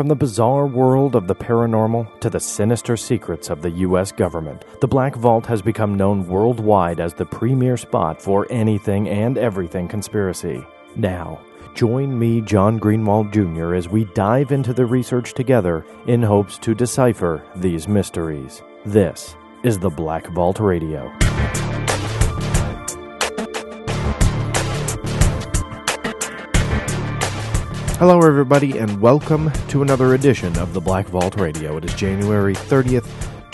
From the bizarre world of the paranormal to the sinister secrets of the U.S. government, the Black Vault has become known worldwide as the premier spot for anything and everything conspiracy. Now, join me, John Greenwald Jr., as we dive into the research together in hopes to decipher these mysteries. This is the Black Vault Radio. Hello, everybody, and welcome to another edition of the Black Vault Radio. It is January 30th,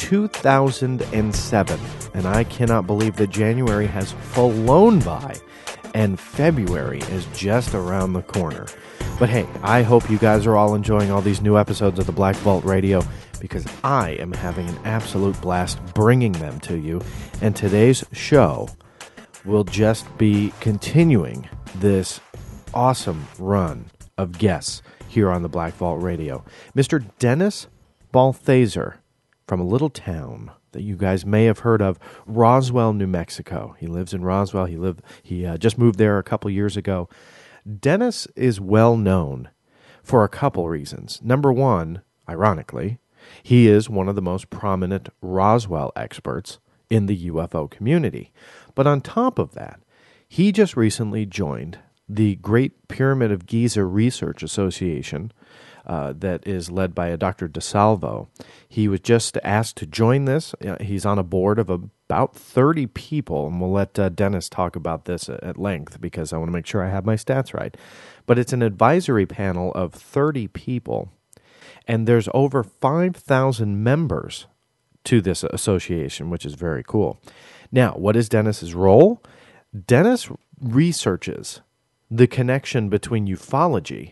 2007, and I cannot believe that January has flown by, and February is just around the corner. But hey, I hope you guys are all enjoying all these new episodes of the Black Vault Radio, because I am having an absolute blast bringing them to you, and today's show will just be continuing this awesome run of guests here on the Black Vault Radio. Mr. Dennis Balthaser from a little town that you guys may have heard of, Roswell, New Mexico. He lives in Roswell. He just moved there a couple years ago. Dennis is well known for a couple reasons. Number one, ironically, he is one of the most prominent Roswell experts in the UFO community. But on top of that, he just recently joined the Great Pyramid of Giza Research Association that is led by a Dr. DeSalvo. He was just asked to join this. He's on a board of about 30 people, and we'll let Dennis talk about this at length because I want to make sure I have my stats right. But it's an advisory panel of 30 people, and there's over 5,000 members to this association, which is very cool. Now, what is Dennis's role? Dennis researches the connection between ufology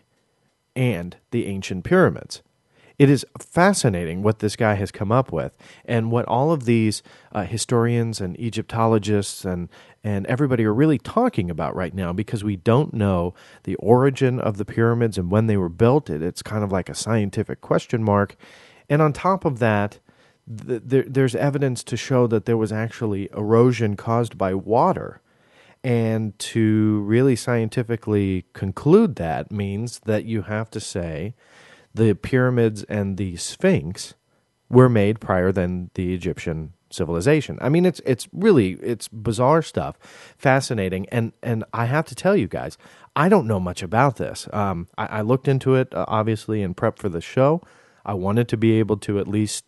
and the ancient pyramids. It is fascinating what this guy has come up with, and what all of these historians and Egyptologists and everybody are really talking about right now, because we don't know the origin of the pyramids and when they were built. It's kind of like a scientific question mark. And on top of that, there's evidence to show that there was actually erosion caused by water. And to really scientifically conclude that means that you have to say the pyramids and the Sphinx were made prior than the Egyptian civilization. I mean, it's bizarre stuff, fascinating, and I have to tell you guys, I don't know much about this. I looked into it, obviously, in prep for the show. I wanted to be able to at least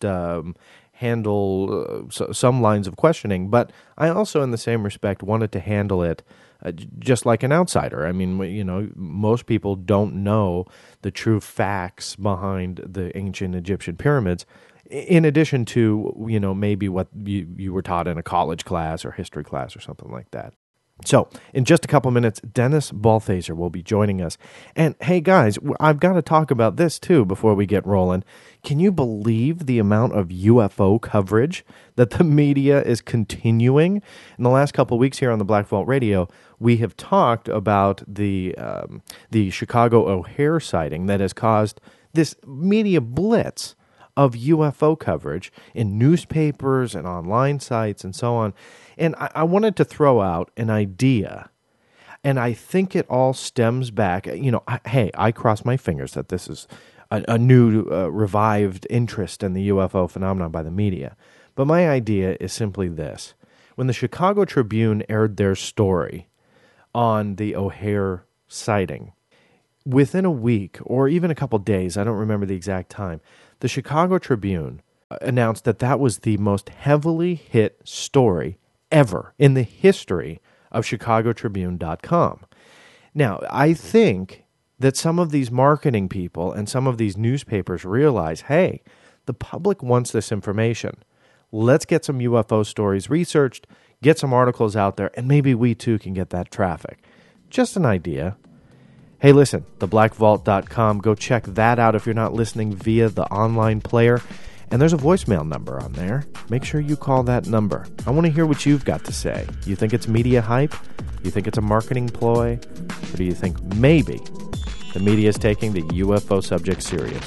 handle some lines of questioning, but I also, in the same respect, wanted to handle it just like an outsider. I mean, most people don't know the true facts behind the ancient Egyptian pyramids, in addition to, maybe what you were taught in a college class or history class or something like that. So, in just a couple minutes, Dennis Balthaser will be joining us. And, hey, guys, I've got to talk about this, too, before we get rolling. Can you believe the amount of UFO coverage that the media is continuing? In the last couple of weeks here on the Black Vault Radio, we have talked about the Chicago O'Hare sighting that has caused this media blitz of UFO coverage in newspapers and online sites and so on. And I wanted to throw out an idea, and I think it all stems back. I cross my fingers that this is a new revived interest in the UFO phenomenon by the media. But my idea is simply this. When the Chicago Tribune aired their story on the O'Hare sighting, within a week or even a couple days, I don't remember the exact time, the Chicago Tribune announced that was the most heavily hit story ever in the history of ChicagoTribune.com. Now, I think that some of these marketing people and some of these newspapers realize, hey, the public wants this information. Let's get some UFO stories researched, get some articles out there, and maybe we too can get that traffic. Just an idea. Hey, listen, theblackvault.com, go check that out if you're not listening via the online player. And there's a voicemail number on there. Make sure you call that number. I want to hear what you've got to say. You think it's media hype? You think it's a marketing ploy? Or do you think maybe the media is taking the UFO subject serious?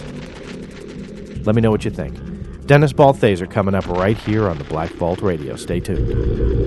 Let me know what you think. Dennis Balthaser coming up right here on the Black Vault Radio. Stay tuned.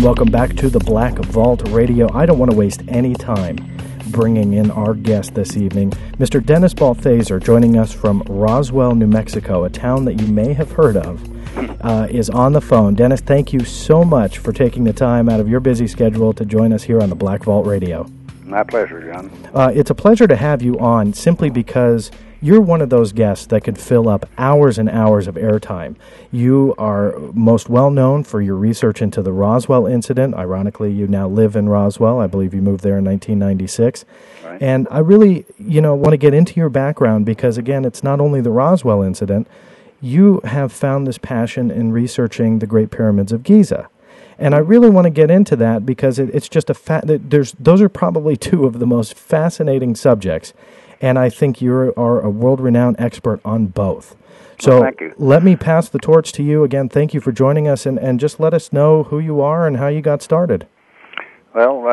and welcome back to the Black Vault Radio. I don't want to waste any time bringing in our guest this evening, Mr. Dennis Balthaser, joining us from Roswell, New Mexico, a town that you may have heard of, is on the phone. Dennis, thank you so much for taking the time out of your busy schedule to join us here on the Black Vault Radio. My pleasure, John. It's a pleasure to have you on simply because you're one of those guests that could fill up hours and hours of airtime. You are most well known for your research into the Roswell incident. Ironically, you now live in Roswell. I believe you moved there in 1996. Right. And I really, want to get into your background because, again, it's not only the Roswell incident. You have found this passion in researching the Great Pyramids of Giza. And I really want to get into that because it's just a fact that those are probably two of the most fascinating subjects. And I think you are a world-renowned expert on both. So thank you. Let me pass the torch to you. Again, thank you for joining us, and just let us know who you are and how you got started. Well,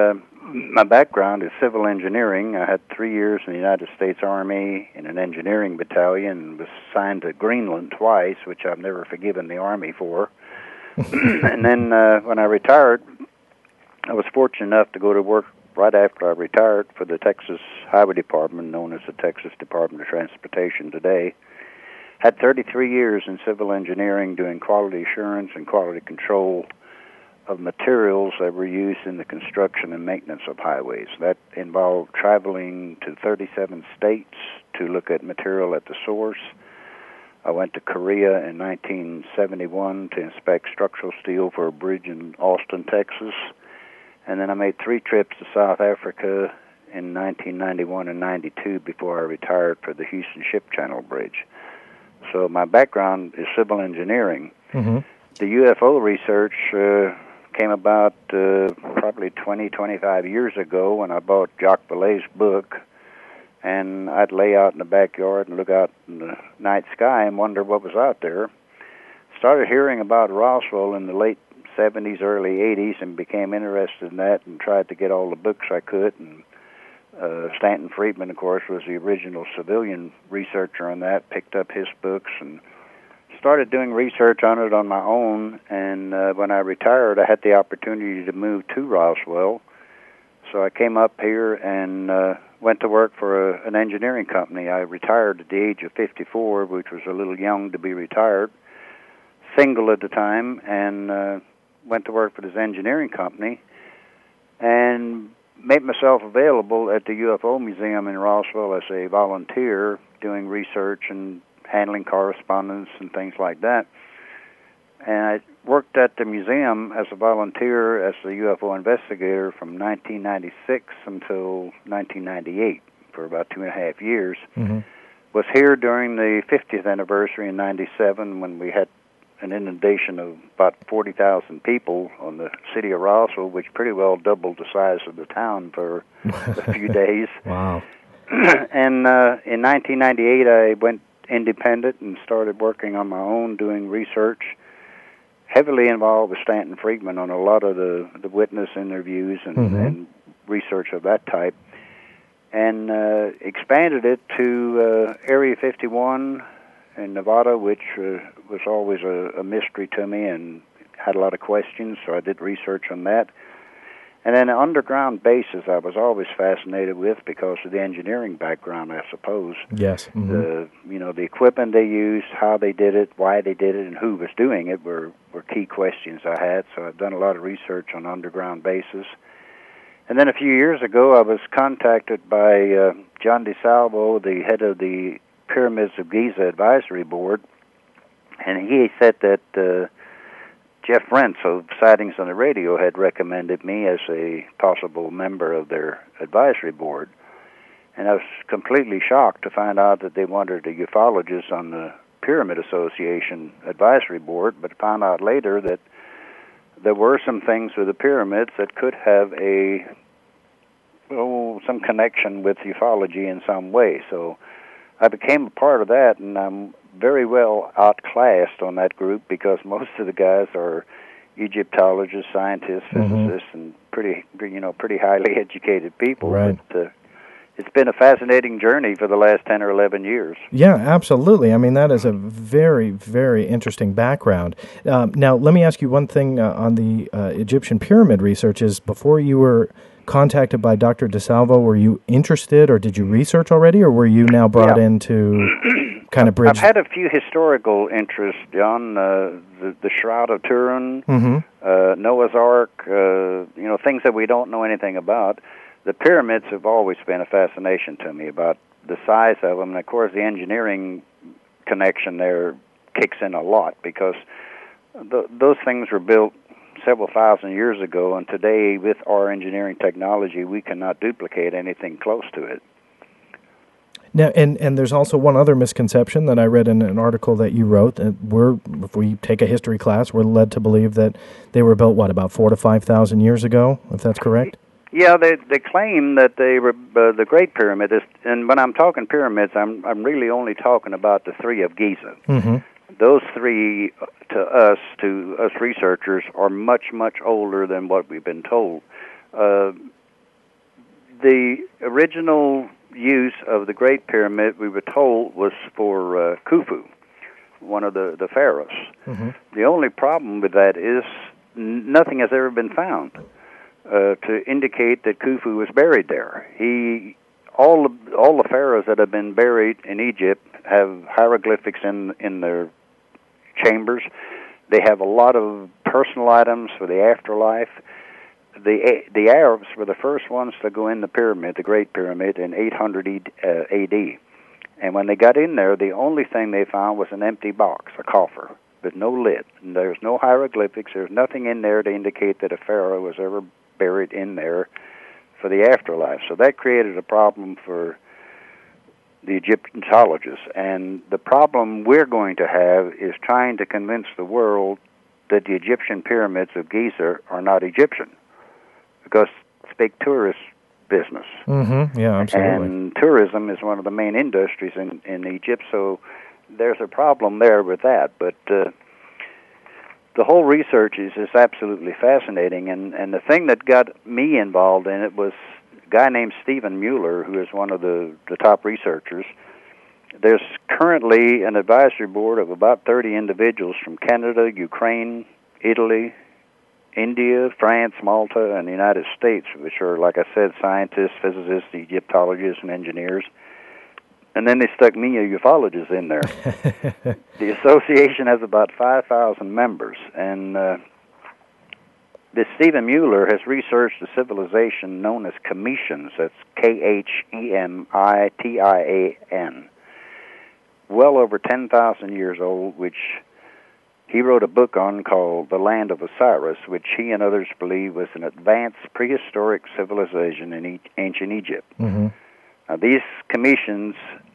my background is civil engineering. I had 3 years in the United States Army in an engineering battalion and was assigned to Greenland twice, which I've never forgiven the Army for. And then when I retired, I was fortunate enough to go to work right after I retired for the Texas Highway Department, known as the Texas Department of Transportation today. Had 33 years in civil engineering doing quality assurance and quality control of materials that were used in the construction and maintenance of highways. That involved traveling to 37 states to look at material at the source. I went to Korea in 1971 to inspect structural steel for a bridge in Austin, Texas. And then I made 3 trips to South Africa in 1991 and 92 before I retired for the Houston Ship Channel Bridge. So my background is civil engineering. Mm-hmm. The UFO research came about probably 20, 25 years ago when I bought Jacques Vallée's book, and I'd lay out in the backyard and look out in the night sky and wonder what was out there. Started hearing about Roswell in the late 70s, early 80s, and became interested in that and tried to get all the books I could. And Stanton Friedman, of course, was the original civilian researcher on that, picked up his books and started doing research on it on my own. And when I retired, I had the opportunity to move to Roswell. So I came up here and went to work for an engineering company. I retired at the age of 54, which was a little young to be retired, single at the time, and went to work for this engineering company and made myself available at the UFO Museum in Roswell as a volunteer doing research and handling correspondence and things like that. And I worked at the museum as a volunteer as a UFO investigator from 1996 until 1998 for about 2.5 years. Mm-hmm. Was here during the 50th anniversary in 97 when we had an inundation of about 40,000 people on the city of Roswell, which pretty well doubled the size of the town for a few days. Wow. And in 1998, I went independent and started working on my own, doing research, heavily involved with Stanton Friedman on a lot of the witness interviews and, mm-hmm. and research of that type, and expanded it to Area 51 in Nevada, which was always a mystery to me and had a lot of questions, so I did research on that. And then underground bases I was always fascinated with because of the engineering background, I suppose. Yes. Mm-hmm. The equipment they used, how they did it, why they did it, and who was doing it were key questions I had, so I've done a lot of research on underground bases. And then a few years ago, I was contacted by John DeSalvo, the head of the Pyramids of Giza Advisory Board, and he said that Jeff Rentz of Sightings on the Radio had recommended me as a possible member of their advisory board. And I was completely shocked to find out that they wanted a ufologist on the Pyramid Association advisory board, but found out later that there were some things with the pyramids that could have some connection with ufology in some way. So I became a part of that, and I'm very well outclassed on that group because most of the guys are Egyptologists, scientists, physicists, mm-hmm. and pretty highly educated people. Right. But it's been a fascinating journey for the last 10 or 11 years. Yeah, absolutely. I mean, that is a very, very interesting background. Now, let me ask you one thing on the Egyptian pyramid research. Is before you were contacted by Dr. DeSalvo, were you interested, or did you research already, or were you now brought in to kind of bridge? I've had a few historical interests, John. The Shroud of Turin, Noah's Ark, things that we don't know anything about. The pyramids have always been a fascination to me about the size of them, and of course the engineering connection there kicks in a lot because those things were built several thousand years ago, and today with our engineering technology we cannot duplicate anything close to it. Now, and there's also one other misconception that I read in an article that you wrote. That if we take a history class, we're led to believe that they were built, about 4,000 to 5,000 years ago, if that's correct? Yeah, they claim that they were the Great Pyramid is, and when I'm talking pyramids, I'm really only talking about the three of Giza. Mm-hmm. Those three, to us researchers, are much older than what we've been told. The original use of the Great Pyramid, we were told, was for Khufu, one of the pharaohs. Mm-hmm. The only problem with that is nothing has ever been found to indicate that Khufu was buried there. All the pharaohs that have been buried in Egypt have hieroglyphics in their chambers. They have a lot of personal items for the afterlife. The Arabs were the first ones to go in the pyramid, the Great Pyramid, in 800 A.D. And when they got in there, the only thing they found was an empty box, a coffer, with no lid. And there's no hieroglyphics. There's nothing in there to indicate that a pharaoh was ever buried in there for the afterlife. So that created a problem for the Egyptologists. And the problem we're going to have is trying to convince the world that the Egyptian pyramids of Giza are not Egyptian, because it's big tourist business. Mm-hmm. Yeah, absolutely. And tourism is one of the main industries in Egypt, so there's a problem there with that. But the whole research is absolutely fascinating, and the thing that got me involved in it was a guy named Stephen Mueller, who is one of the top researchers. There's currently an advisory board of about 30 individuals from Canada, Ukraine, Italy, India, France, Malta, and the United States, which are, like I said, scientists, physicists, Egyptologists, and engineers. And then they stuck me, a ufologist, in there. The association has about 5,000 members, and this Stephen Mueller has researched a civilization known as Kemetians. That's Khemitian, well over 10,000 years old, which he wrote a book on called The Land of Osiris, which he and others believe was an advanced prehistoric civilization in ancient Egypt. Mm-hmm. Now, these Kemetians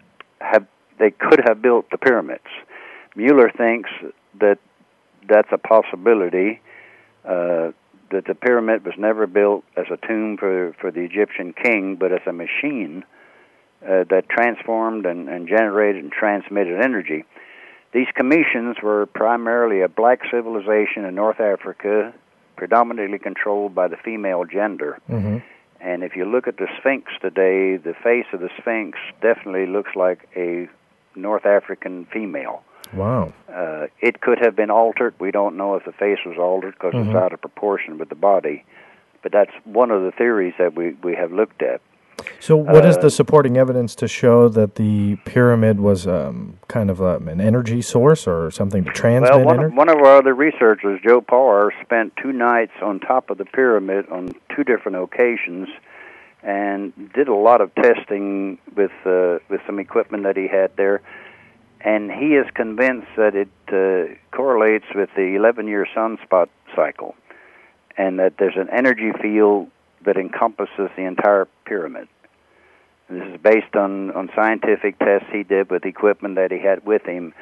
could have built the pyramids. Mueller thinks that that's a possibility, that the pyramid was never built as a tomb for the Egyptian king, but as a machine that transformed and generated and transmitted energy. These Kemetians were primarily a black civilization in North Africa, predominantly controlled by the female gender. Mm-hmm. And if you look at the Sphinx today, the face of the Sphinx definitely looks like a North African female. Wow. It could have been altered. We don't know if the face was altered because it's out of proportion with the body. But that's one of the theories that we have looked at. So what is the supporting evidence to show that the pyramid was kind of an energy source or something to transmit energy? One of our other researchers, Joe Parr, spent 2 nights on top of the pyramid on 2 different occasions and did a lot of testing with some equipment that he had there. And he is convinced that it correlates with the 11-year sunspot cycle and that there's an energy field that encompasses the entire pyramid. And this is based on scientific tests he did with equipment that he had with him.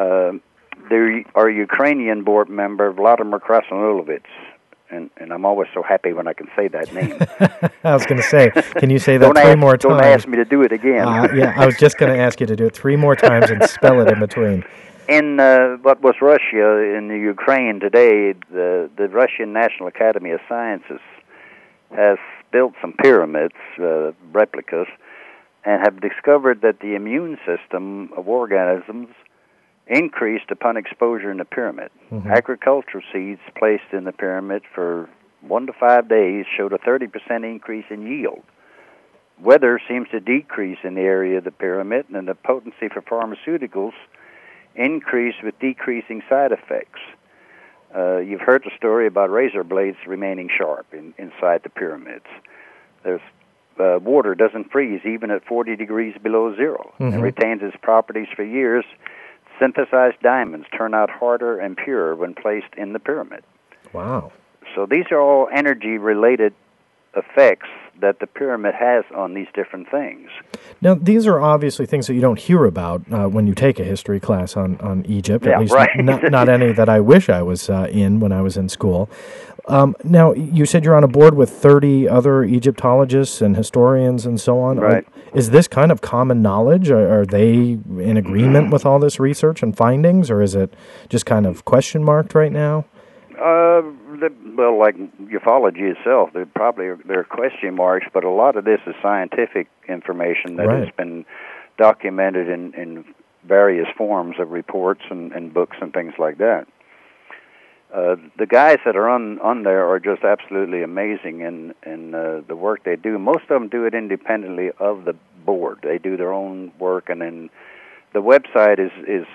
Our Ukrainian board member, Vladimir Krasnolulovich, and I'm always so happy when I can say that name. I was going to say, can you say that three more times? Don't ask me to do it again. Yeah, I was just going to ask you to do it 3 more times and spell it in between. In what was Russia, in the Ukraine today, the Russian National Academy of Sciences has built some pyramids, replicas, and have discovered that the immune system of organisms increased upon exposure in the pyramid. Mm-hmm. Agricultural seeds placed in the pyramid for 1 to 5 days showed a 30% increase in yield. Weather seems to decrease in the area of the pyramid, and the potency for pharmaceuticals increased with decreasing side effects. You've heard the story about razor blades remaining sharp inside the pyramids. There's water doesn't freeze even at 40 degrees below zero, mm-hmm. and retains its properties for years. Synthesized diamonds turn out harder and purer when placed in the pyramid. Wow. So these are all energy-related effects that the pyramid has on these different things. Now, these are obviously things that you don't hear about when you take a history class on Egypt, yeah, at least right. not any that I wish I was in when I was in school. Now, you said you're on a board with 30 other Egyptologists and historians and so on. Right. Is this kind of common knowledge? Are they in agreement with all this research and findings, or is it just kind of question marked right now? Well, like ufology itself, there are question marks, but a lot of this is scientific information that right. has been documented in various forms of reports and books and things like that. The guys that are on there are just absolutely amazing in the work they do. Most of them do it independently of the board. They do their own work, and then the website is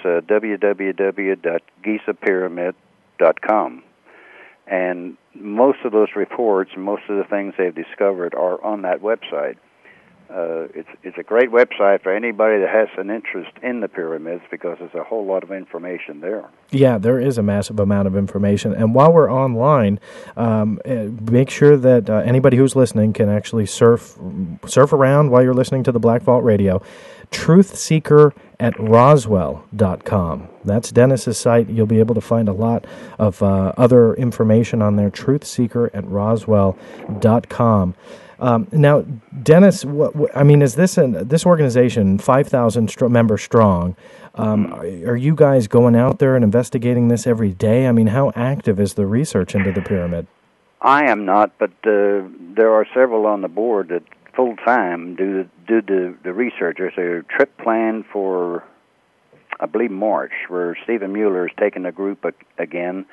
www.gizapyramid.com. And most of those reports and most of the things they've discovered are on that website. It's a great website for anybody that has an interest in the pyramids because there's a whole lot of information there. Yeah, there is a massive amount of information. And while we're online, make sure that anybody who's listening can actually surf around while you're listening to the Black Vault Radio. Truthseeker at Roswell.com. That's Dennis's site. You'll be able to find a lot of other information on there. Truthseeker at Roswell.com. Now, Dennis, is this organization 5,000 members strong? Are you guys going out there and investigating this every day? I mean, how active is the research into the pyramid? I am not, but there are several on the board that full-time do the research. There's a trip planned for, I believe, March, where Stephen Mueller is taking a group again,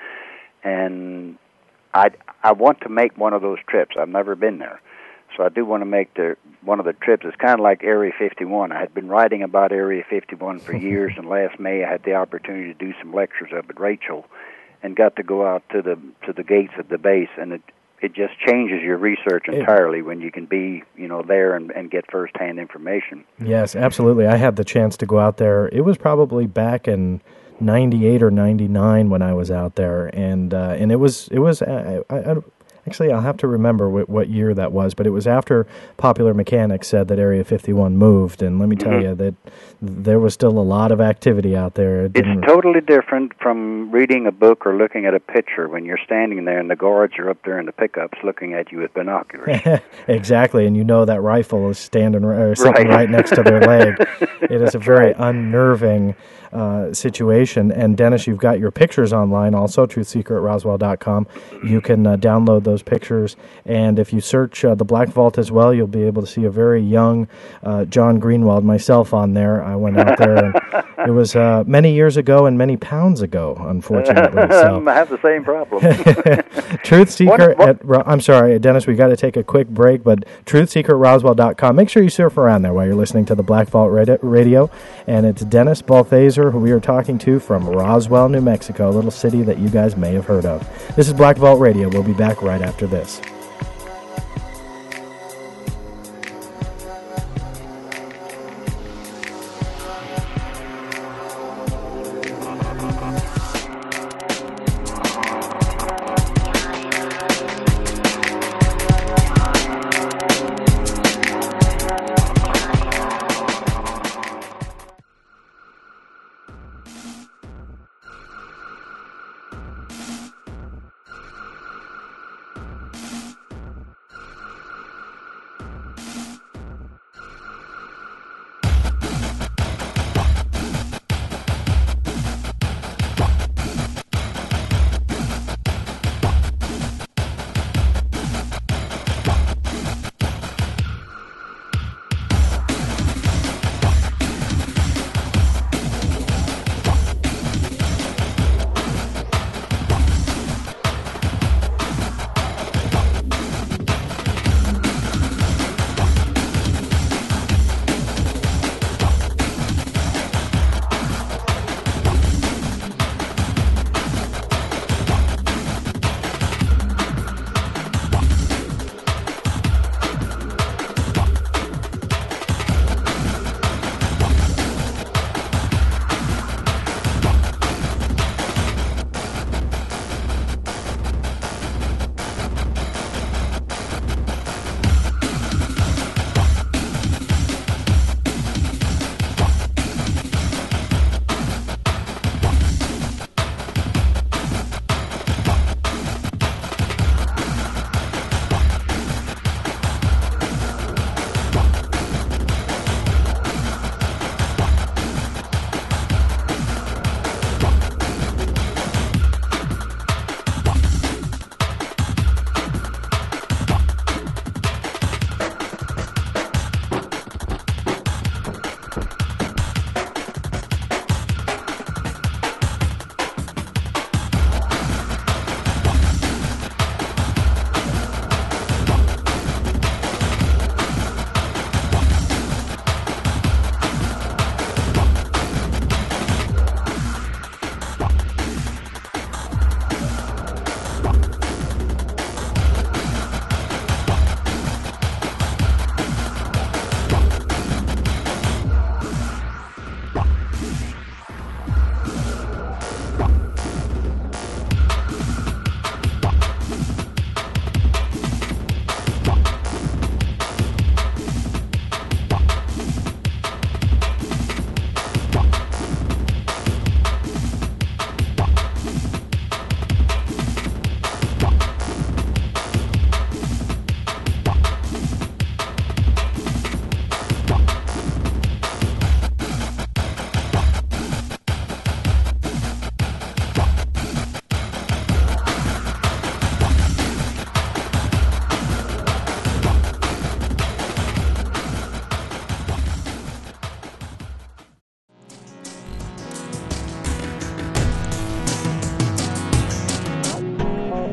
and I want to make one of those trips. I've never been there. So I do want to make one of the trips. It's kind of like Area 51. I had been writing about Area 51 for years, and last May I had the opportunity to do some lectures up at Rachel, and got to go out to the gates of the base, and it just changes your research entirely when you can be there and get firsthand information. Yes, absolutely. I had the chance to go out there. It was probably back in 98 or 99 when I was out there, and it was. Actually, I'll have to remember what year that was, but it was after Popular Mechanics said that Area 51 moved, and let me tell you that there was still a lot of activity out there. It's totally different from reading a book or looking at a picture when you're standing there and the guards are up there in the pickups looking at you with binoculars. Exactly, and that rifle is sitting right next to their leg. It is a very unnerving situation. And Dennis, you've got your pictures online also, truthseeker@roswell.com. You can download those pictures, and if you search the Black Vault as well, you'll be able to see a very young John Greenwald, myself, on there. I went out there, and it was many years ago and many pounds ago, unfortunately. So. I have the same problem. Truthseeker I'm sorry, Dennis, we got to take a quick break, but truthseeker@roswell.com. Make sure you surf around there while you're listening to the Black Vault Radio, and it's Dennis Balthaser, who we are talking to from Roswell, New Mexico, a little city that you guys may have heard of. This is Black Vault Radio. We'll be back right after this.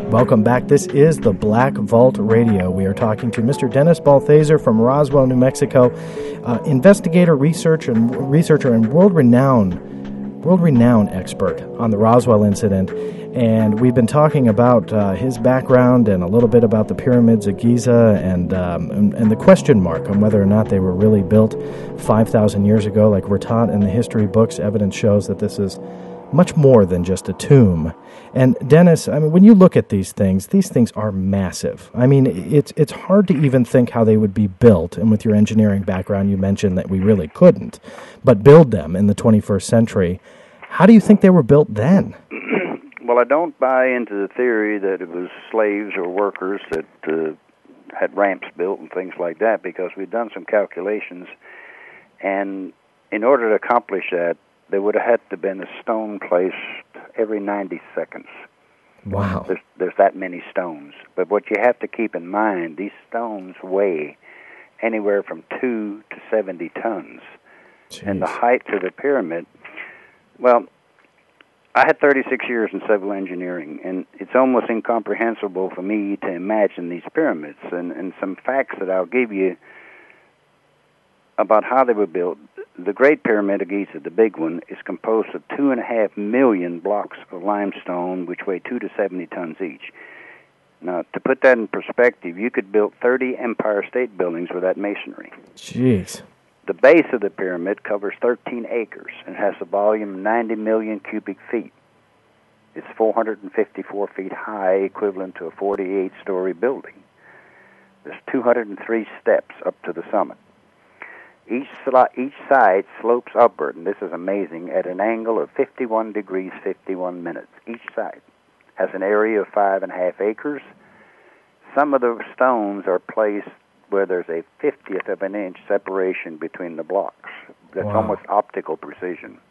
Welcome back. This is the Black Vault Radio. We are talking to Mr. Dennis Balthaser from Roswell, New Mexico, investigator, researcher, and world-renowned expert on the Roswell incident. And we've been talking about his background and a little bit about the pyramids of Giza and the question mark on whether or not they were really built 5,000 years ago. Like we're taught in the history books, evidence shows that this is much more than just a tomb. And Dennis, I mean, when you look at these things are massive. I mean, it's hard to even think how they would be built. And with your engineering background, you mentioned that we really couldn't, but build them in the 21st century. How do you think they were built then? Well, I don't buy into the theory that it was slaves or workers that had ramps built and things like that, because we've done some calculations, and in order to accomplish that, there would have had to have been a stone placed every 90 seconds. Wow. There's that many stones. But what you have to keep in mind, these stones weigh anywhere from 2 to 70 tons. Jeez. And the height of the pyramid, well, I had 36 years in civil engineering, and it's almost incomprehensible for me to imagine these pyramids. And some facts that I'll give you about how they were built. The Great Pyramid of Giza, the big one, is composed of 2.5 million blocks of limestone, which weigh 2 to 70 tons each. Now, to put that in perspective, you could build 30 Empire State Buildings with that masonry. Jeez. The base of the pyramid covers 13 acres and has a volume of 90 million cubic feet. It's 454 feet high, equivalent to a 48-story building. There's 203 steps up to the summit. Each side slopes upward, and this is amazing, at an angle of 51 degrees, 51 minutes. Each side has an area of 5.5 acres. Some of the stones are placed where there's a 50th of an inch separation between the blocks. That's Wow. Almost optical precision.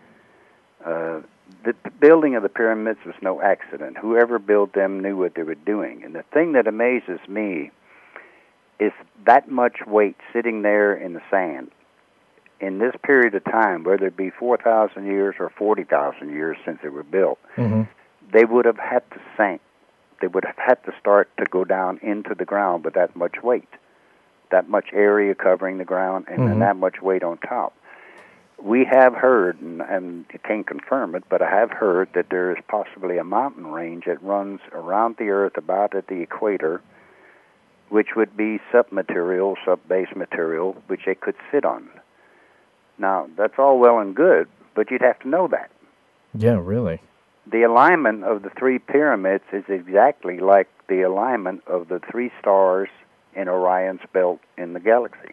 The building of the pyramids was no accident. Whoever built them knew what they were doing. And the thing that amazes me is that much weight sitting there in the sand in this period of time, whether it be 4,000 years or 40,000 years since they were built, they would have had to sink. They would have had to start to go down into the ground with that much weight, that much area covering the ground, and then that much weight on top. We have heard, and you can't confirm it, but I have heard that there is possibly a mountain range that runs around the Earth about at the equator, which would be sub-base material, which they could sit on. Now, that's all well and good, but you'd have to know that. Yeah, really. The alignment of the three pyramids is exactly like the alignment of the three stars in Orion's belt in the galaxy.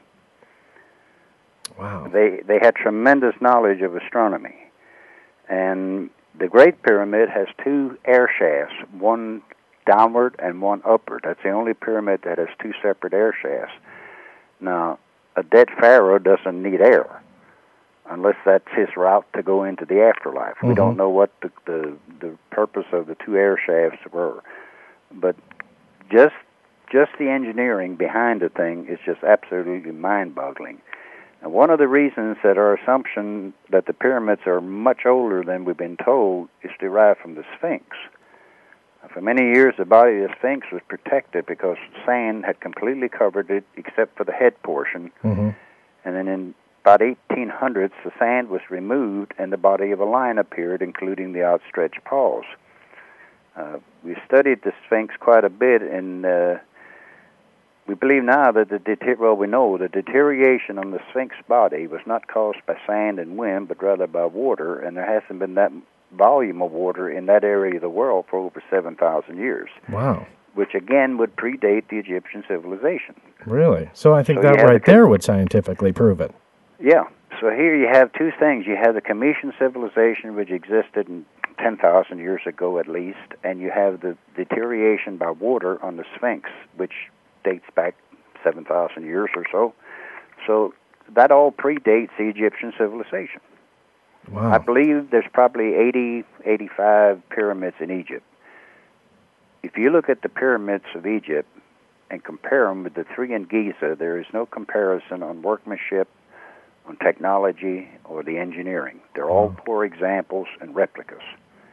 Wow. They had tremendous knowledge of astronomy. And the Great Pyramid has two air shafts, one downward and one upward. That's the only pyramid that has two separate air shafts. Now, a dead pharaoh doesn't need air, unless that's his route to go into the afterlife. We don't know what the purpose of the two air shafts were. But just the engineering behind the thing is just absolutely mind-boggling. And one of the reasons that our assumption that the pyramids are much older than we've been told is derived from the Sphinx. For many years, the body of the Sphinx was protected because sand had completely covered it except for the head portion. And then in about 1800s, the sand was removed and the body of a lion appeared, including the outstretched paws. We studied the Sphinx quite a bit, and we believe now that we know the deterioration on the Sphinx body was not caused by sand and wind, but rather by water, and there hasn't been that volume of water in that area of the world for over 7,000 years. Wow. Which again would predate the Egyptian civilization. Really? So I think that right there would scientifically prove it. Yeah. So here you have two things. You have the Cometian civilization, which existed 10,000 years ago at least, and you have the deterioration by water on the Sphinx, which dates back 7,000 years or so. So that all predates the Egyptian civilization. Wow. I believe there's probably 80, 85 pyramids in Egypt. If you look at the pyramids of Egypt and compare them with the three in Giza, there is no comparison on workmanship, on technology, or the engineering. They're all poor examples and replicas.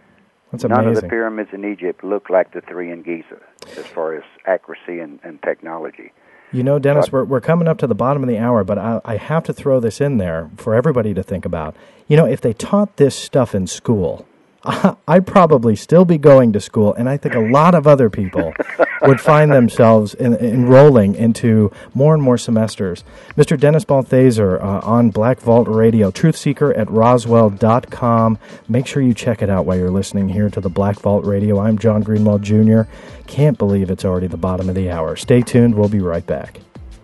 That's none amazing. of the pyramids in Egypt look like the three in Giza as far as accuracy and technology. You know, Dennis, we're coming up to the bottom of the hour, but I have to throw this in there for everybody to think about. You know, if they taught this stuff in school, I'd probably still be going to school, and I think a lot of other people would find themselves enrolling into more and more semesters. Mr. Dennis Balthaser on Black Vault Radio, Truthseeker at Roswell.com. Make sure you check it out while you're listening here to the Black Vault Radio. I'm John Greenwald Jr. Can't believe it's already the bottom of the hour. Stay tuned. We'll be right back.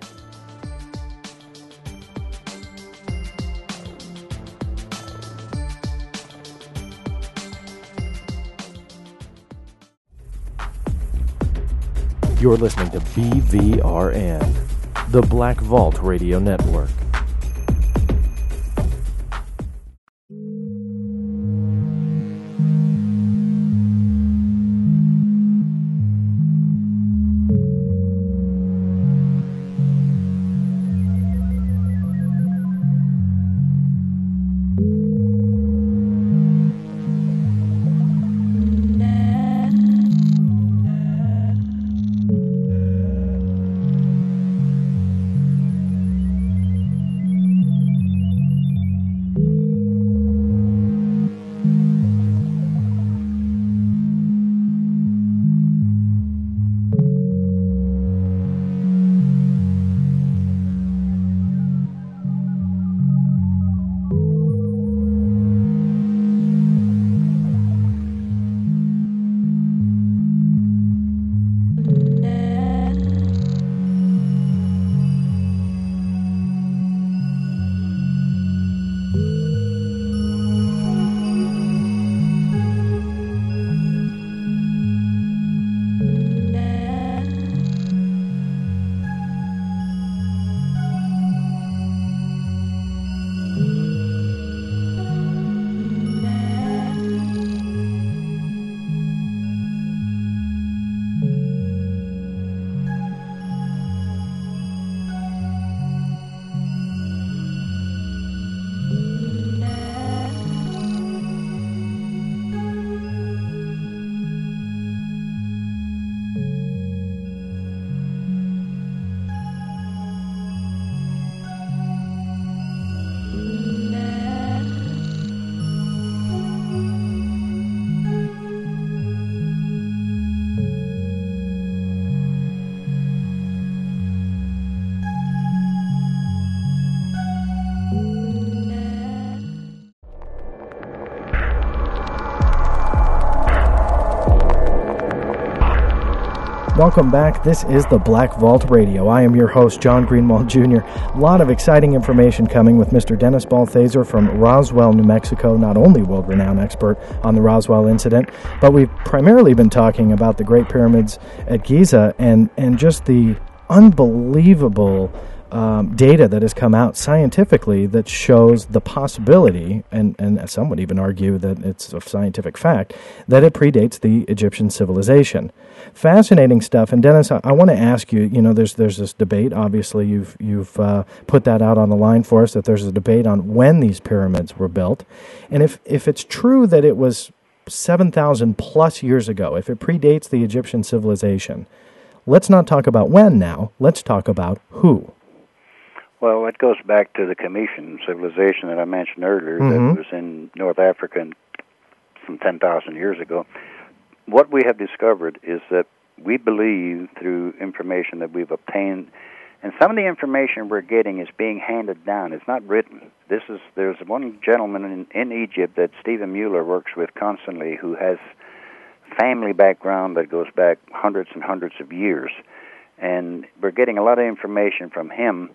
You're listening to BVRN, the Black Vault Radio Network. Welcome back. This is the Black Vault Radio. I am your host, John Greenwald Jr. A lot of exciting information coming with Mr. Dennis Balthaser from Roswell, New Mexico, not only world-renowned expert on the Roswell incident, but we've primarily been talking about the Great Pyramids at Giza and just the unbelievable data that has come out scientifically that shows the possibility, and some would even argue that it's a scientific fact, that it predates the Egyptian civilization. Fascinating stuff. And Dennis, I want to ask you, you know, there's this debate, obviously you've put that out on the line for us, that there's a debate on when these pyramids were built. And if it's true that it was 7,000 plus years ago, if it predates the Egyptian civilization, let's not talk about when now, let's talk about who. Well, it goes back to the Commission civilization that I mentioned earlier, that was in North Africa some 10,000 years ago. What we have discovered is that we believe through information that we've obtained, and some of the information we're getting is being handed down. It's not written. There's one gentleman in Egypt that Stephen Mueller works with constantly who has family background that goes back hundreds and hundreds of years, and we're getting a lot of information from him.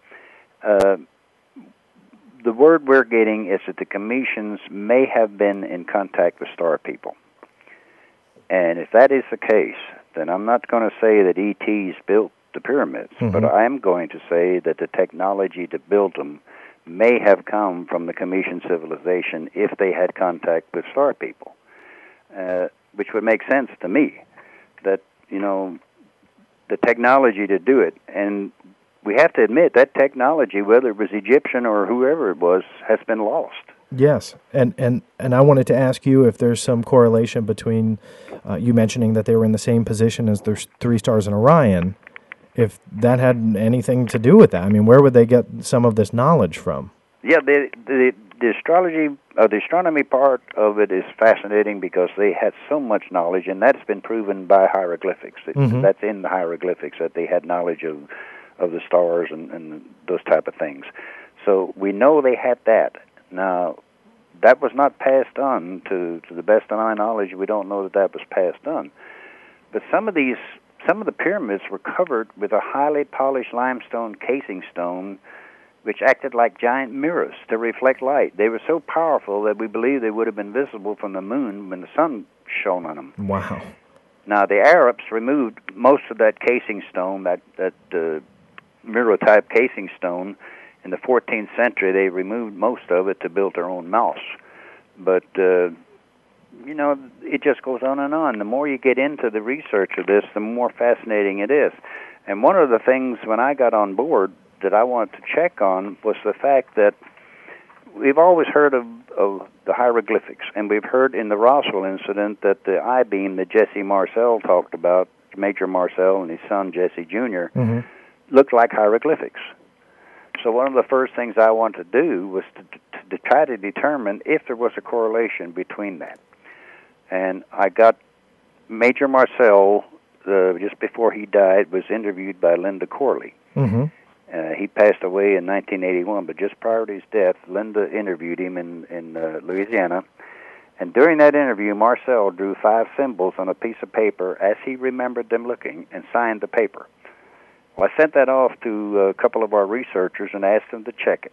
The word we're getting is that the Commissions may have been in contact with star people. And if that is the case, then I'm not going to say that ETs built the pyramids, but I am going to say that the technology to build them may have come from the Commission civilization if they had contact with star people, which would make sense to me, that, you know, the technology to do it. And we have to admit that technology, whether it was Egyptian or whoever it was, has been lost. Yes, and I wanted to ask you if there's some correlation between you mentioning that they were in the same position as their three stars in Orion, if that had anything to do with that. I mean, where would they get some of this knowledge from? Yeah, the astrology, the astronomy part of it is fascinating because they had so much knowledge, and that's been proven by hieroglyphics. That's in the hieroglyphics that they had knowledge of the stars and those type of things. So we know they had that. Now, that was not passed on to the best of my knowledge. We don't know that was passed on. But some of the pyramids were covered with a highly polished limestone casing stone, which acted like giant mirrors to reflect light. They were so powerful that we believe they would have been visible from the moon when the sun shone on them. Wow. Now, the Arabs removed most of that casing stone, that mirror-type casing stone. In the 14th century, they removed most of it to build their own mouse. But, it just goes on and on. The more you get into the research of this, the more fascinating it is. And one of the things when I got on board that I wanted to check on was the fact that we've always heard of the hieroglyphics, and we've heard in the Roswell incident that the I-beam that Jesse Marcel talked about, Major Marcel and his son Jesse Jr., looked like hieroglyphics. So one of the first things I wanted to do was to try to determine if there was a correlation between that. And I got Major Marcel, just before he died, was interviewed by Linda Corley. He passed away in 1981, but just prior to his death, Linda interviewed him in Louisiana. And during that interview, Marcel drew 5 symbols on a piece of paper as he remembered them looking and signed the paper. Well, I sent that off to a couple of our researchers and asked them to check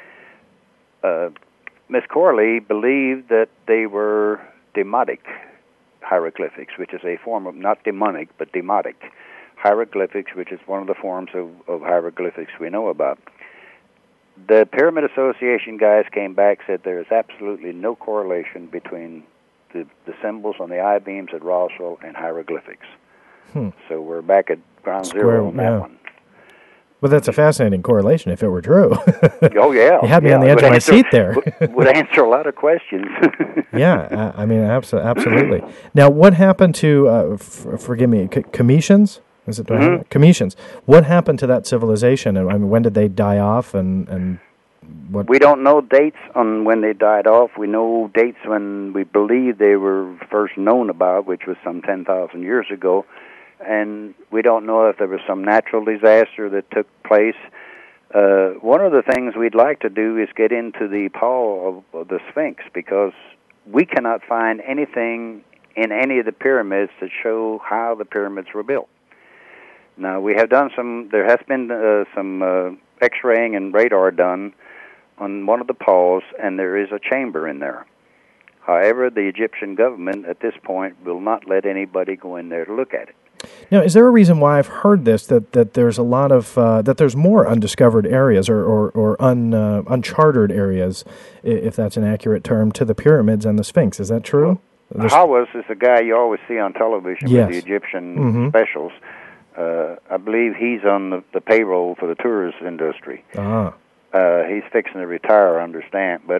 it. Miss Corley believed that they were demotic hieroglyphics, which is a form of, not demonic, but demotic hieroglyphics, which is one of the forms of hieroglyphics we know about. The Pyramid Association guys came back, said there is absolutely no correlation between the symbols on the I-beams at Roswell and hieroglyphics. So we're back at ground zero on that one. Well, that's a fascinating correlation if it were true. Oh, yeah. You had me on the edge of my seat there. Would answer a lot of questions. Yeah, I mean, absolutely. Now, what happened to, forgive me, Cometians? Is it Cometians? What happened to that civilization? I mean, when did they die off, and what? We don't know dates on when they died off. We know dates when we believe they were first known about, which was some 10,000 years ago. And we don't know if there was some natural disaster that took place. One of the things we'd like to do is get into the pall of the Sphinx, because we cannot find anything in any of the pyramids that show how the pyramids were built. Now, we have done there has been some X-raying and radar done on one of the palls, and there is a chamber in there. However, the Egyptian government at this point will not let anybody go in there to look at it. Now, is there a reason why I've heard this, that there's a lot of, that there's more undiscovered areas or uncharted areas, if that's an accurate term, to the pyramids and the Sphinx? Is that true? Hawass is the guy you always see on television with the Egyptian specials. I believe he's on the payroll for the tourist industry. He's fixing to retire, I understand. But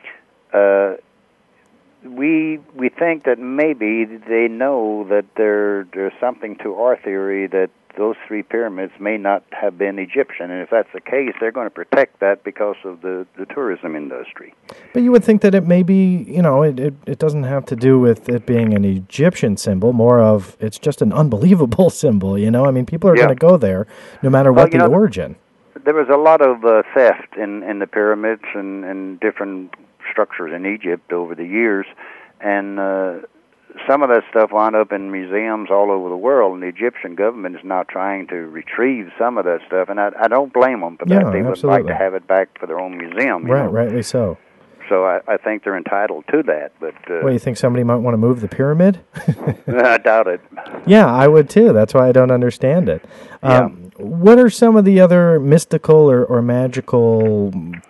we think that maybe they know that there's something to our theory that those 3 pyramids may not have been Egyptian, and if that's the case, they're going to protect that because of the tourism industry. But you would think that it may be, it doesn't have to do with it being an Egyptian symbol, more of it's just an unbelievable symbol, I mean, people are going to go there no matter what the origin. There was a lot of theft in the pyramids and different structures in Egypt over the years, and some of that stuff wound up in museums all over the world, and the Egyptian government is now trying to retrieve some of that stuff, and I don't blame them for that. They would like to have it back for their own museum. Rightly so. So I think they're entitled to that. But you think somebody might want to move the pyramid? I doubt it. Yeah, I would too. That's why I don't understand it. What are some of the other mystical or magical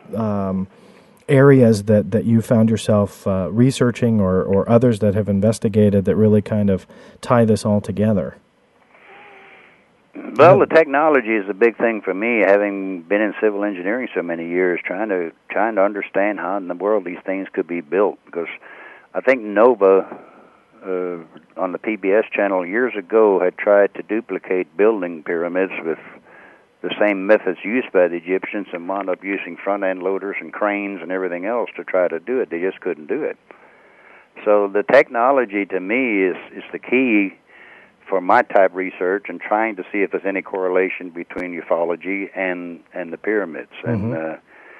areas that you found yourself researching or others that have investigated that really kind of tie this all together? Well, the technology is a big thing for me, having been in civil engineering so many years, trying to understand how in the world these things could be built. Because I think Nova on the PBS channel years ago had tried to duplicate building pyramids with the same methods used by the Egyptians and wound up using front-end loaders and cranes and everything else to try to do it. They just couldn't do it. So the technology to me is the key for my type research and trying to see if there's any correlation between ufology and the pyramids. Mm-hmm. And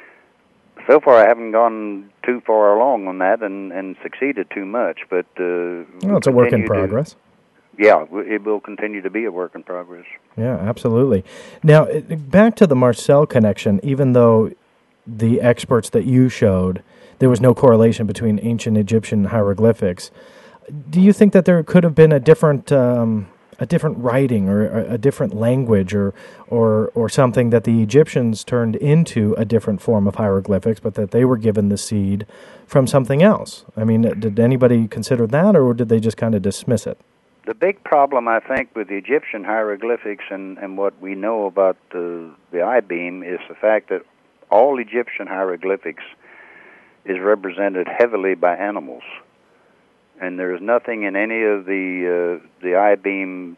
so far I haven't gone too far along on that and succeeded too much. But well, it's a work in progress. Yeah, it will continue to be a work in progress. Yeah, absolutely. Now, back to the Marcel connection, even though the experts that you showed, there was no correlation between ancient Egyptian hieroglyphics, do you think that there could have been a different writing or a different language or something that the Egyptians turned into a different form of hieroglyphics, but that they were given the seed from something else? I mean, did anybody consider that, or did they just kind of dismiss it? The big problem, I think, with the Egyptian hieroglyphics and what we know about the I-beam is the fact that all Egyptian hieroglyphics is represented heavily by animals. And there is nothing in any of the I-beam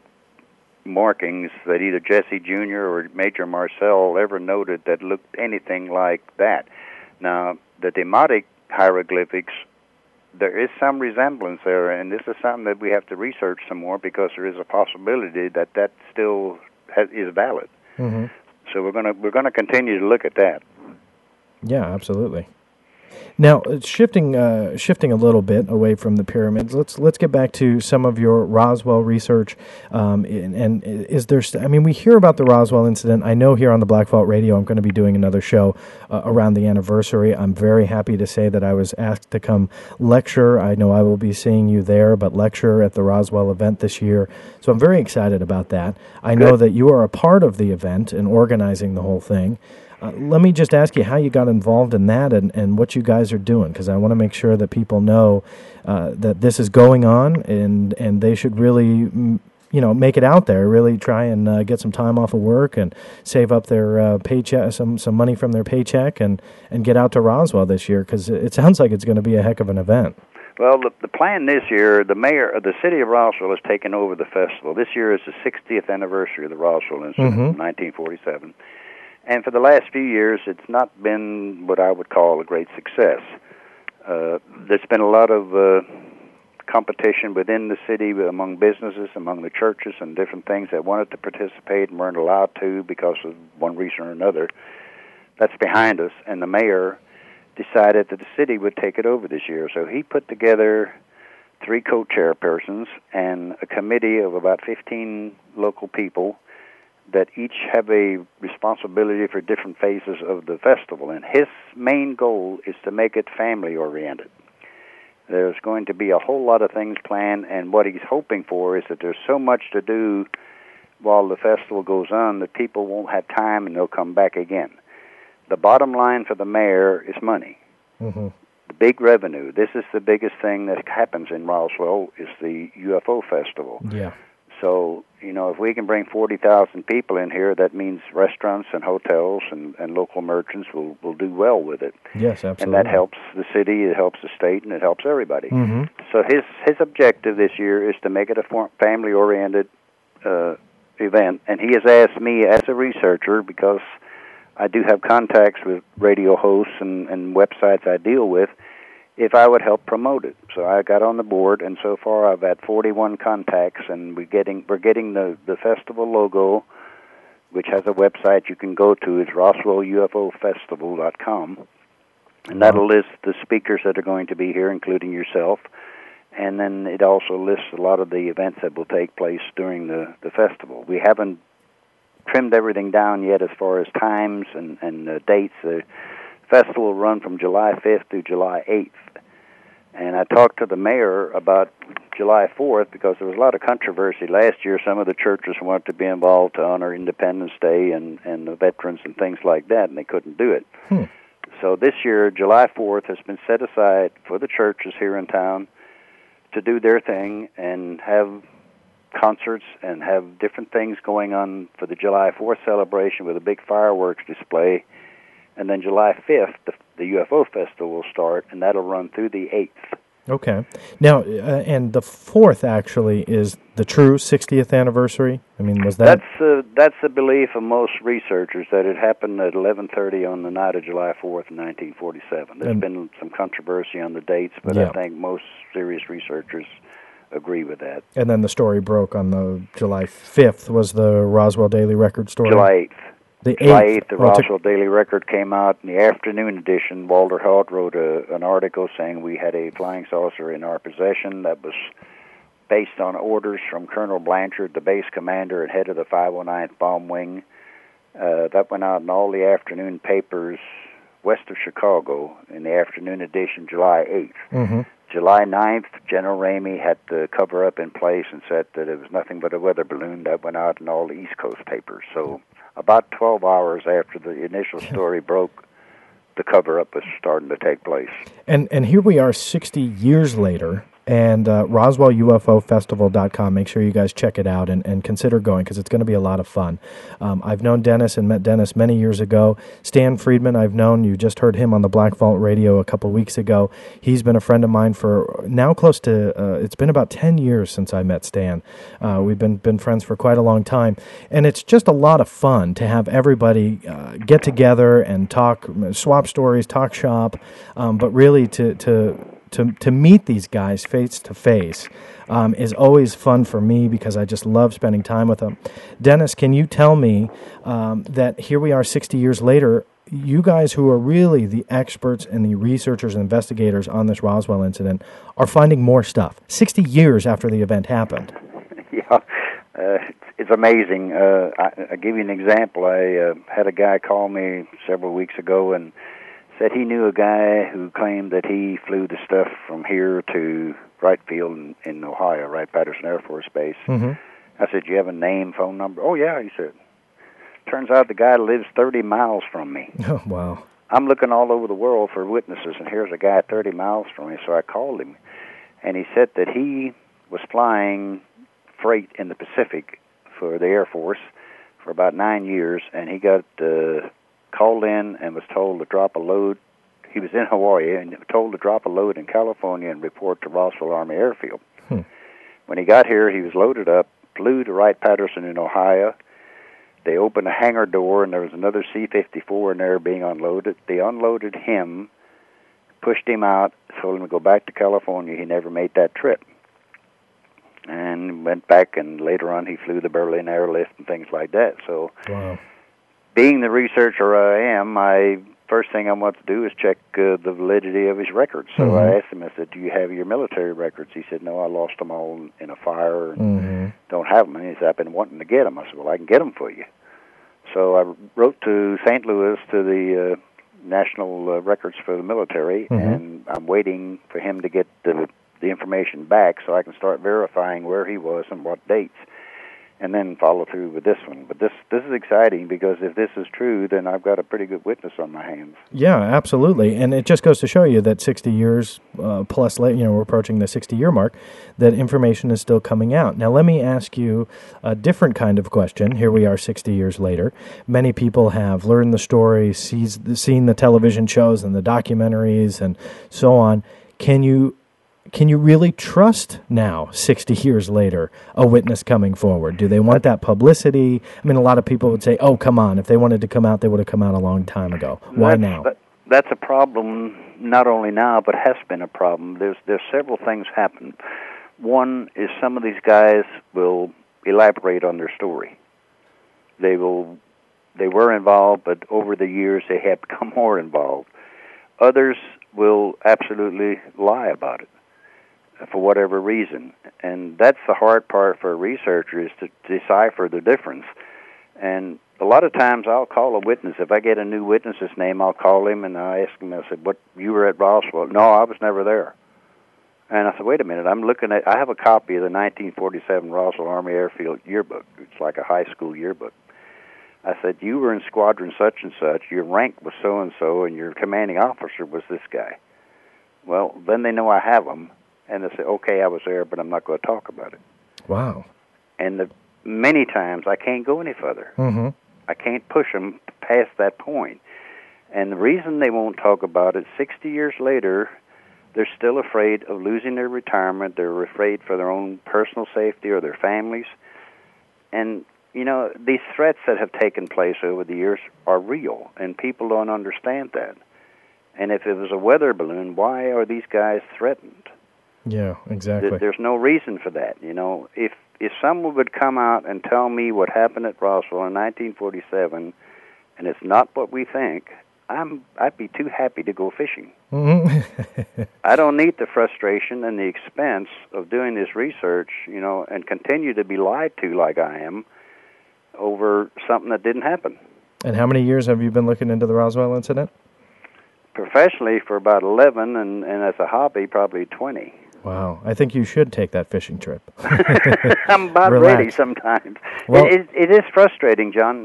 markings that either Jesse Jr. or Major Marcel ever noted that looked anything like that. Now, the Demotic hieroglyphics, there is some resemblance there, and this is something that we have to research some more because there is a possibility that still is valid. Mm-hmm. So we're gonna continue to look at that. Yeah, absolutely. Now, shifting a little bit away from the pyramids, let's get back to some of your Roswell research. And is there? I mean, we hear about the Roswell incident. I know here on the Black Vault Radio, I'm going to be doing another show around the anniversary. I'm very happy to say that I was asked to come lecture. I know I will be seeing you there, but lecture at the Roswell event this year. So I'm very excited about that. I know that you are a part of the event and organizing the whole thing. Let me just ask you how you got involved in that and what you guys are doing, because I want to make sure that people know that this is going on and they should really, make it out there, really try and get some time off of work and save up their paycheck, some money from their paycheck and get out to Roswell this year, because it sounds like it's going to be a heck of an event. Well, the plan this year, the mayor of the city of Roswell has taken over the festival. This year is the 60th anniversary of the Roswell incident in 1947. And for the last few years, it's not been what I would call a great success. There's been a lot of competition within the city among businesses, among the churches, and different things that wanted to participate and weren't allowed to because of one reason or another. That's behind us, and the mayor decided that the city would take it over this year. So he put together 3 co-chairpersons and a committee of about 15 local people that each have a responsibility for different phases of the festival. And his main goal is to make it family-oriented. There's going to be a whole lot of things planned, and what he's hoping for is that there's so much to do while the festival goes on that people won't have time and they'll come back again. The bottom line for the mayor is money. Mm-hmm. The big revenue. This is the biggest thing that happens in Roswell is the UFO festival. Yeah. So, if we can bring 40,000 people in here, that means restaurants and hotels and local merchants will do well with it. Yes, absolutely. And that helps the city, it helps the state, and it helps everybody. Mm-hmm. So his objective this year is to make it a family-oriented event. And he has asked me as a researcher, because I do have contacts with radio hosts and websites I deal with, if I would help promote it. So I got on the board, and so far I've had 41 contacts, and we're getting the festival logo, which has a website you can go to. It's RoswellUFOFestival.com, and that'll list the speakers that are going to be here, including yourself, and then it also lists a lot of the events that will take place during the festival. We haven't trimmed everything down yet as far as times and dates. The festival will run from July 5th through July 8th. And I talked to the mayor about July 4th because there was a lot of controversy last year. Some of the churches wanted to be involved to honor Independence Day and the veterans and things like that, and they couldn't do it. So this year, July 4th has been set aside for the churches here in town to do their thing and have concerts and have different things going on for the July 4th celebration with a big fireworks display. And then July 5th, the UFO Festival will start, and that'll run through the 8th. Okay. Now, and the 4th actually is the true 60th anniversary? I mean, was that... That's the belief of most researchers, that it happened at 11:30 on the night of July 4th, 1947. There's been some controversy on the dates, but I think most serious researchers agree with that. And then the story broke on the July 5th, was the Roswell Daily Record story? July 8th. The July 8th, the Roswell Daily Record came out in the afternoon edition. Walter Holt wrote an article saying we had a flying saucer in our possession that was based on orders from Colonel Blanchard, the base commander and head of the 509th Bomb Wing. That went out in all the afternoon papers west of Chicago in the afternoon edition, July 8th. Mm-hmm. July 9th, General Ramey had the cover up in place and said that it was nothing but a weather balloon. That went out in all the East Coast papers. So about 12 hours after the initial story broke, the cover-up was starting to take place. And here we are 60 years later, and RoswellUFOFestival.com. Make sure you guys check it out and consider going, because it's going to be a lot of fun. I've known Dennis and met Dennis many years ago. Stan Friedman, I've known. You just heard him on the Black Vault Radio a couple weeks ago. He's been a friend of mine for now close to, it's been about 10 years since I met Stan. We've been friends for quite a long time. And it's just a lot of fun to have everybody get together and talk, swap stories, talk shop, but really to meet these guys face to face is always fun for me, because I just love spending time with them. Dennis, can you tell me that here we are 60 years later, you guys who are really the experts and the researchers and investigators on this Roswell incident are finding more stuff 60 years after the event happened? Yeah, it's amazing. I'll give you an example. I had a guy call me several weeks ago and said he knew a guy who claimed that he flew the stuff from here to Wright Field in Ohio, Wright-Patterson Air Force Base. Mm-hmm. I said, "Do you have a name, phone number?" "Oh, yeah," he said. Turns out the guy lives 30 miles from me. Oh, wow. I'm looking all over the world for witnesses, and here's a guy 30 miles from me, so I called him. And he said that he was flying freight in the Pacific for the Air Force for about 9 years, and he got called in and was told to drop a load. He was in Hawaii and told to drop a load in California and report to Roswell Army Airfield. When he got here, he was loaded up, flew to Wright-Patterson in Ohio. They opened a hangar door, and there was another C-54 in there being unloaded. They unloaded him, pushed him out, told him to go back to California. He never made that trip. And went back, and later on he flew the Berlin Airlift and things like that. So, wow. Being the researcher I am, first thing I want to do is check the validity of his records. So I asked him, I said, "Do you have your military records?" He said, "No, I lost them all in a fire and don't have them." And he said, "I've been wanting to get them." I said, "Well, I can get them for you." So I wrote to St. Louis to the National Records for the Military, and I'm waiting for him to get the information back so I can start verifying where he was and what dates, and then follow through with this one. But this is exciting, because if this is true, then I've got a pretty good witness on my hands. Yeah, absolutely. And it just goes to show you that 60 years plus later, we're approaching the 60-year mark, that information is still coming out. Now, let me ask you a different kind of question. Here we are 60 years later. Many people have learned the story, seen the television shows and the documentaries and so on. Can you really trust now, 60 years later, a witness coming forward? Do they want that publicity? I mean, a lot of people would say, "Oh, come on, if they wanted to come out, they would have come out a long time ago. Why now?" That's a problem, not only now, but has been a problem. There's several things happen. One is some of these guys will elaborate on their story. They were involved, but over the years they have become more involved. Others will absolutely lie about it, for whatever reason. And that's the hard part for a researcher, is to decipher the difference. And a lot of times I'll call a witness. If I get a new witness's name, I'll call him and I ask him, I said, "What, you were at Roswell?" "No, I was never there." And I said, "Wait a minute, I have a copy of the 1947 Roswell Army Airfield yearbook." It's like a high school yearbook. I said, "You were in squadron such and such, your rank was so-and-so, and your commanding officer was this guy." Well, then they know I have them. And they say, "Okay, I was there, but I'm not going to talk about it." Wow. and many times I can't go any further. Mm-hmm. I can't push them past that point. And the reason they won't talk about it, 60 years later, they're still afraid of losing their retirement. They're afraid for their own personal safety or their families. And, these threats that have taken place over the years are real, and people don't understand that. And if it was a weather balloon, why are these guys threatened? Yeah, exactly. There's no reason for that. If someone would come out and tell me what happened at Roswell in 1947, and it's not what we think, I'd be too happy to go fishing. Mm-hmm. I don't need the frustration and the expense of doing this research, and continue to be lied to like I am over something that didn't happen. And how many years have you been looking into the Roswell incident? Professionally for about 11, and as a hobby probably 20. Wow. I think you should take that fishing trip. I'm about ready sometimes. Well, it is frustrating, John.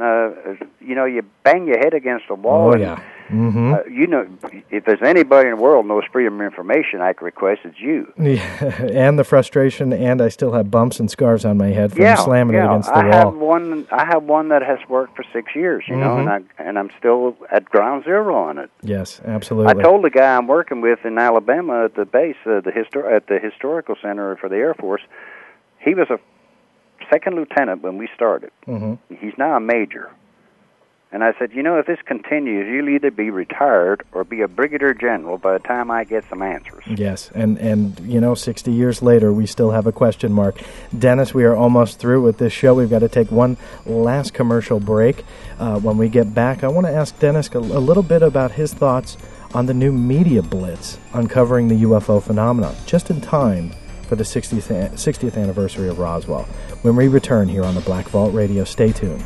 You bang your head against the wall. Oh, yeah. Mm-hmm. If there's anybody in the world knows freedom of information I can request, it's you. Yeah, and the frustration, and I still have bumps and scars on my head from slamming it against the wall. I have one that has worked for 6 years, and I'm still at ground zero on it. Yes, absolutely. I told the guy I'm working with in Alabama at the base, at the Historical Center for the Air Force, he was a second lieutenant when we started. Mm-hmm. He's now a major. And I said, if this continues, you'll either be retired or be a brigadier general by the time I get some answers. Yes, and 60 years later, we still have a question mark. Dennis, we are almost through with this show. We've got to take one last commercial break. When we get back, I want to ask Dennis a little bit about his thoughts on the new media blitz uncovering the UFO phenomenon, just in time for the 60th anniversary of Roswell. When we return here on the Black Vault Radio, stay tuned.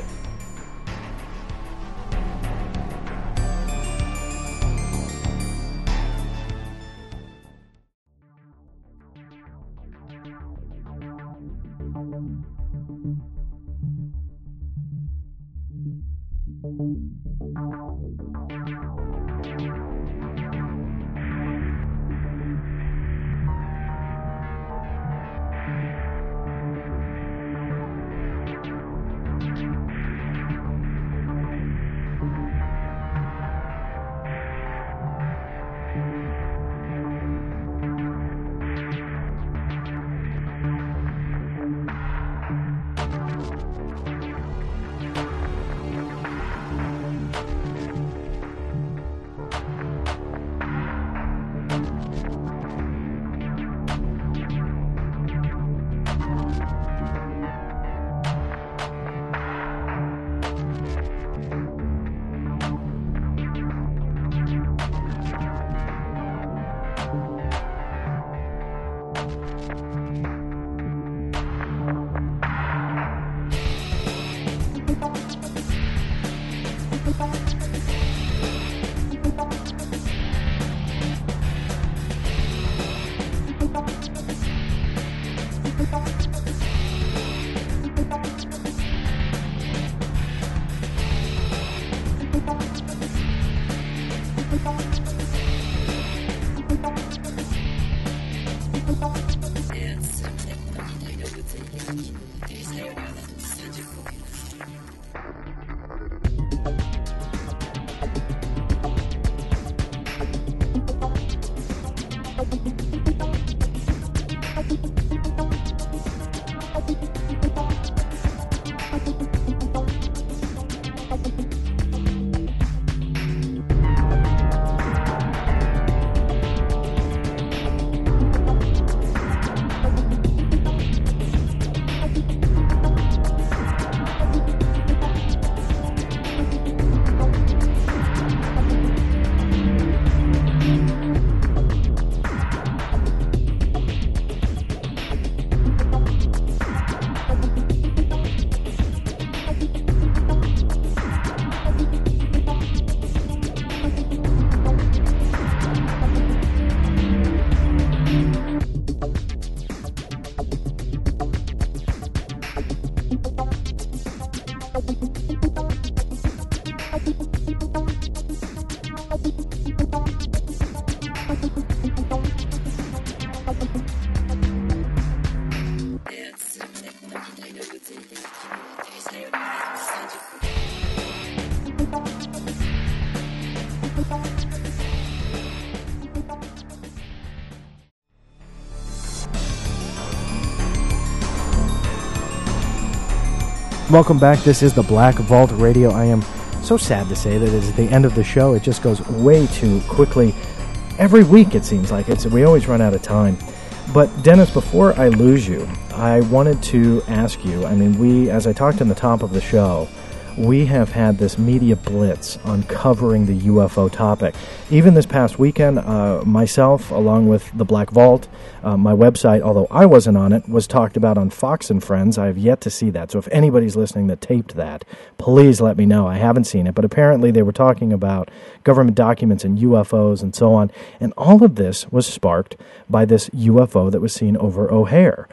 Welcome back. This is the Black Vault Radio. I am so sad to say that it is the end of the show. It just goes way too quickly. Every week it seems like we always run out of time. But Dennis, before I lose you, I wanted to ask you, as I talked in the top of the show, we have had this media blitz on covering the UFO topic. Even this past weekend, myself, along with the Black Vault, my website, although I wasn't on it, was talked about on Fox and Friends. I have yet to see that. So if anybody's listening that taped that, please let me know. I haven't seen it. But apparently they were talking about government documents and UFOs and so on. And all of this was sparked by this UFO that was seen over O'Hare.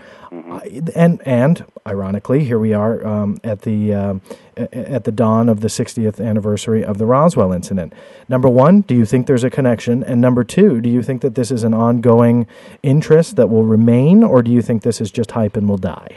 And ironically, here we are at the dawn of the 60th anniversary of the Roswell incident. Number one, do you think there's a connection? And number two, do you think that this is an ongoing interest that will remain, or do you think this is just hype and will die?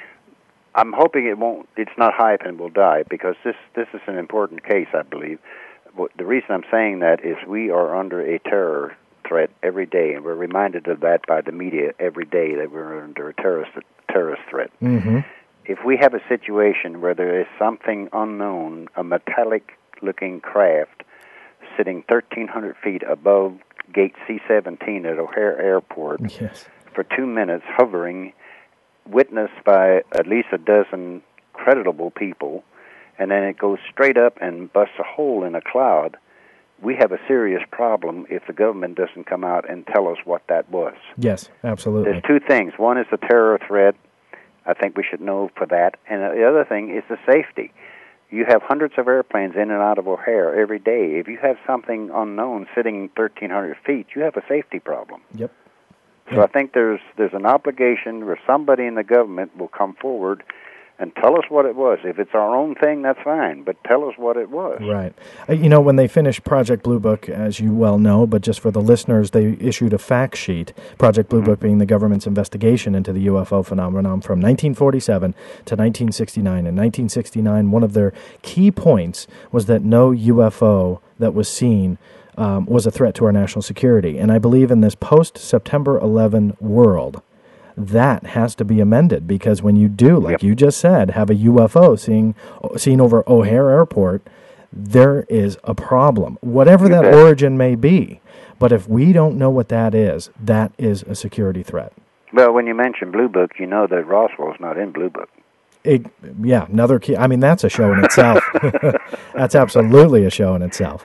I'm hoping it won't. It's not hype and will die, because this is an important case, I believe. The reason I'm saying that is we are under a terror threat every day, and we're reminded of that by the media every day, that we're under a terrorist threat. Mm-hmm. If we have a situation where there is something unknown, a metallic-looking craft sitting 1,300 feet above gate C-17 at O'Hare Airport for 2 minutes, hovering, witnessed by at least a dozen creditable people, and then it goes straight up and busts a hole in a cloud, we have a serious problem if the government doesn't come out and tell us what that was. Yes, absolutely. There's two things. One is the terror threat. I think we should know for that. And the other thing is the safety. You have hundreds of airplanes in and out of O'Hare every day. If you have something unknown sitting 1,300 feet, you have a safety problem. Yep. So I think there's an obligation where somebody in the government will come forward and tell us what it was. If it's our own thing, that's fine, but tell us what it was. Right. When they finished Project Blue Book, as you well know, but just for the listeners, they issued a fact sheet, Project Blue Book being the government's investigation into the UFO phenomenon from 1947 to 1969. In 1969, one of their key points was that no UFO that was seen was a threat to our national security. And I believe in this post-September 11 world, that has to be amended, because when you do, like you just said, have a UFO seen over O'Hare Airport, there is a problem, whatever that origin may be. But if we don't know what that is a security threat. Well, when you mention Blue Book, you know that Roswell's not in Blue Book. Another key. That's a show in itself. That's absolutely a show in itself.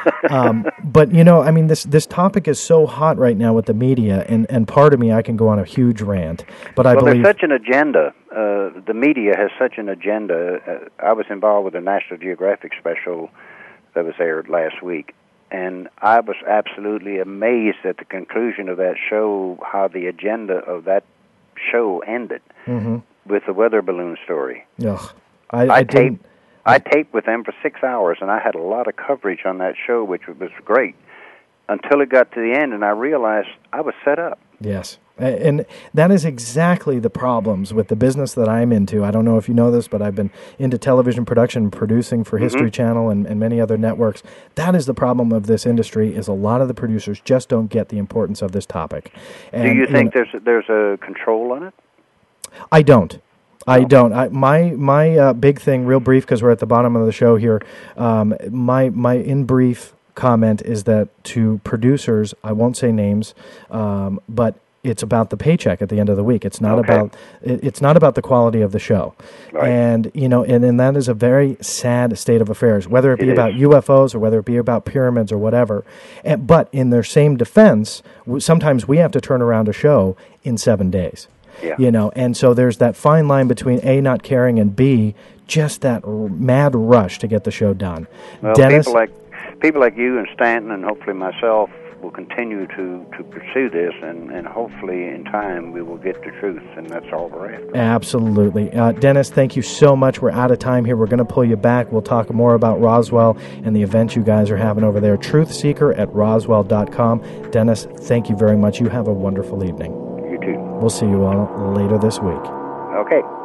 But this topic is so hot right now with the media, and part of me, I can go on a huge rant. But I believe there's such an agenda. The media has such an agenda. I was involved with a National Geographic special that was aired last week, and I was absolutely amazed at the conclusion of that show, how the agenda of that show ended. Mm-hmm. With the weather balloon story. Ugh. I taped with them for 6 hours, and I had a lot of coverage on that show, which was great, until it got to the end, and I realized I was set up. Yes. And that is exactly the problems with the business that I'm into. I don't know if you know this, but I've been into television production, producing for History Channel and many other networks. That is the problem of this industry, is a lot of the producers just don't get the importance of this topic. And, do you think there's a control on it? I don't. My big thing, real brief, because we're at the bottom of the show here. My in brief comment is that to producers, I won't say names, but it's about the paycheck at the end of the week. It's not about the quality of the show, right. And that is a very sad state of affairs. Whether it be about UFOs or whether it be about pyramids or whatever, but in their same defense, sometimes we have to turn around a show in 7 days. Yeah. And so there's that fine line between A, not caring, and B, just that mad rush to get the show done. Well, Dennis, people like you and Stanton and hopefully myself will continue to pursue this, and hopefully in time we will get the truth, and that's all we're after. Absolutely. Dennis, thank you so much. We're out of time here. We're going to pull you back. We'll talk more about Roswell and the event you guys are having over there. Truthseeker@roswell.com. Dennis, thank you very much. You have a wonderful evening. You too. We'll see you all later this week. Okay.